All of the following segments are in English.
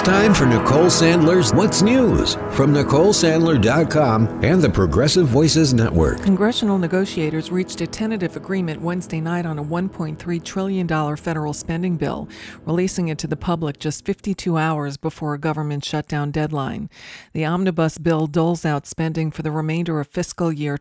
time for Nicole Sandler's What's News from NicoleSandler.com and the Progressive Voices Network. Congressional negotiators reached a tentative agreement Wednesday night on a $1.3 trillion federal spending bill, releasing it to the public just 52 hours before a government shutdown deadline. The omnibus bill doles out spending for the remainder of fiscal year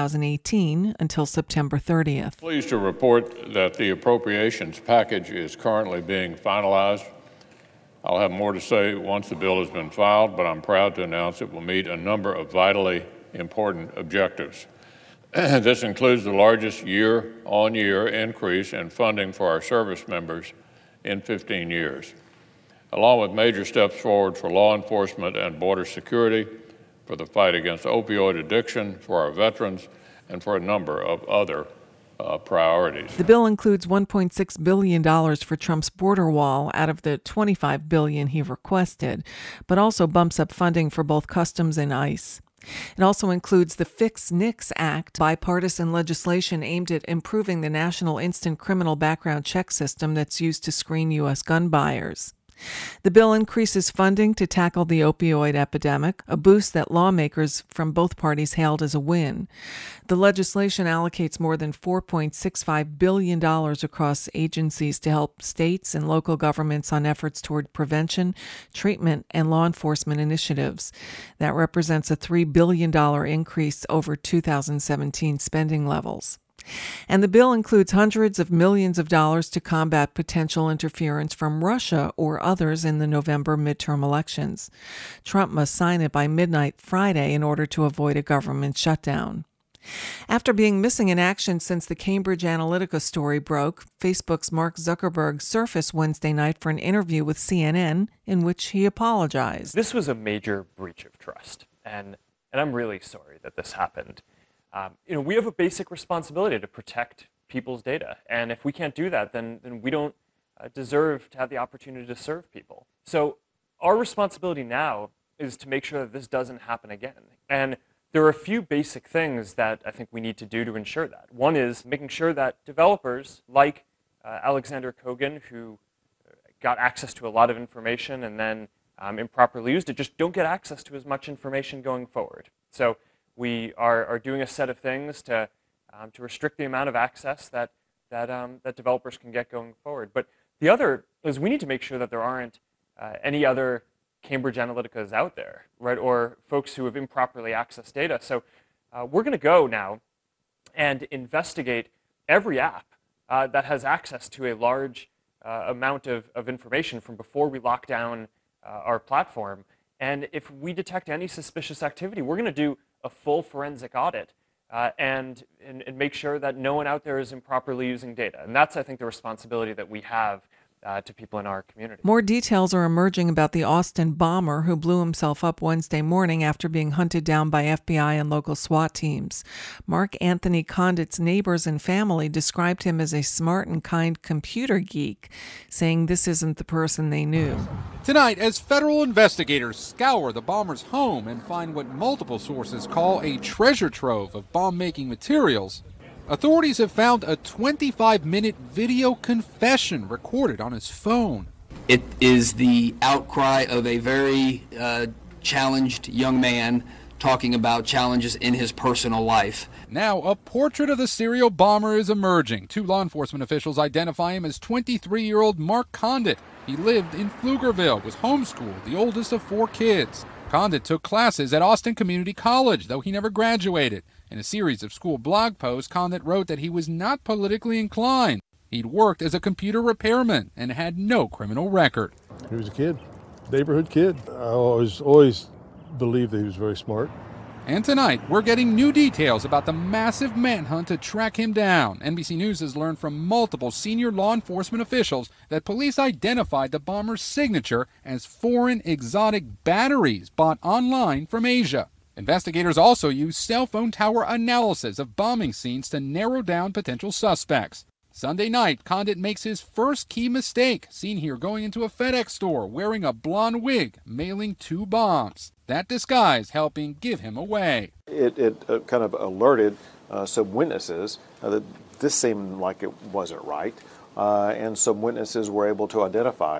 2018 until September 30th. Pleased to report that the appropriations package is currently being finalized. I'll have more to say once the bill has been filed, but I'm proud to announce it will meet a number of vitally important objectives. This includes the largest year-on-year increase in funding for our service members in 15 years, along with major steps forward for law enforcement and border security, for the fight against opioid addiction, for our veterans, and for a number of other priorities. The bill includes $1.6 billion for Trump's border wall out of the $25 billion he requested, but also bumps up funding for both Customs and ICE. It also includes the Fix NICS Act, bipartisan legislation aimed at improving the national instant criminal background check system that's used to screen U.S. gun buyers. The bill increases funding to tackle the opioid epidemic, a boost that lawmakers from both parties hailed as a win. The legislation allocates more than $4.65 billion across agencies to help states and local governments on efforts toward prevention, treatment, and law enforcement initiatives. That represents a $3 billion increase over 2017 spending levels. And the bill includes hundreds of millions of dollars to combat potential interference from Russia or others in the November midterm elections. Trump must sign it by midnight Friday in order to avoid a government shutdown. After being missing in action since the Cambridge Analytica story broke, Facebook's Mark Zuckerberg surfaced Wednesday night for an interview with CNN in which he apologized. This was a major breach of trust, and I'm really sorry that this happened. We have a basic responsibility to protect people's data. And if we can't do that, then we don't deserve to have the opportunity to serve people. So our responsibility now is to make sure that this doesn't happen again. And there are a few basic things that I think we need to do to ensure that. One is making sure that developers like Alexander Kogan, who got access to a lot of information and then improperly used it, just don't get access to as much information going forward. So we are doing a set of things to restrict the amount of access that developers can get going forward. But the other is we need to make sure that there aren't any other Cambridge Analyticas out there, right, or folks who have improperly accessed data. So we're going to go now and investigate every app that has access to a large amount of information from before we lock down our platform. And if we detect any suspicious activity, we're going to do a full forensic audit and make sure that no one out there is improperly using data. And that's, I think, the responsibility that we have to people in our community. More details are emerging about the Austin bomber who blew himself up Wednesday morning after being hunted down by FBI and local SWAT teams. Mark Anthony Condit's neighbors and family described him as a smart and kind computer geek, saying this isn't the person they knew. Tonight, as federal investigators scour the bomber's home and find what multiple sources call a treasure trove of bomb-making materials, authorities have found a 25-minute video confession recorded on his phone. It is the outcry of a very challenged young man talking about challenges in his personal life. Now, a portrait of the serial bomber is emerging. Two law enforcement officials identify him as 23-year-old Mark Condit. He lived in Pflugerville, was homeschooled, the oldest of 4 kids. Condit took classes at Austin Community College, though he never graduated. In a series of school blog posts, Condit wrote that he was not politically inclined. He'd worked as a computer repairman and had no criminal record. He was a kid, neighborhood kid. I always believed that he was very smart. And tonight, we're getting new details about the massive manhunt to track him down. NBC News has learned from multiple senior law enforcement officials that police identified the bomber's signature as foreign exotic batteries bought online from Asia. Investigators also used cell phone tower analysis of bombing scenes to narrow down potential suspects. Sunday night, Condit makes his first key mistake, seen here going into a FedEx store wearing a blonde wig, mailing 2 bombs. That disguise helping give him away. It kind of alerted some witnesses that this seemed like it wasn't right, and some witnesses were able to identify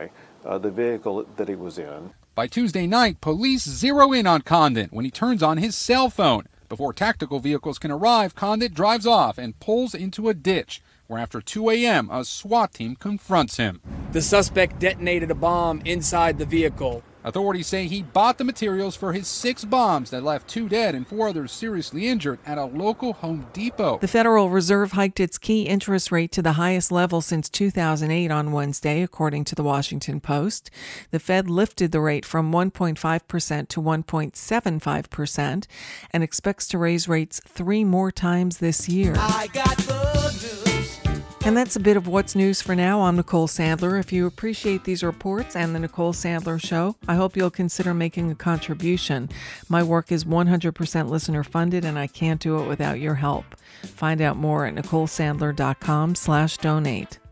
the vehicle that he was in. By Tuesday night, police zero in on Condit when he turns on his cell phone. Before tactical vehicles can arrive, Condit drives off and pulls into a ditch, where after 2 a.m., a SWAT team confronts him. The suspect detonated a bomb inside the vehicle. Authorities say he bought the materials for his 6 bombs that left 2 dead and 4 others seriously injured at a local Home Depot. The Federal Reserve hiked its key interest rate to the highest level since 2008 on Wednesday, according to the Washington Post. The Fed lifted the rate from 1.5% to 1.75% and expects to raise rates 3 more times this year. I got good news. And that's a bit of what's news for now. I'm Nicole Sandler. If you appreciate these reports and the Nicole Sandler Show, I hope you'll consider making a contribution. My work is 100% listener funded, and I can't do it without your help. Find out more at NicoleSandler.com/donate.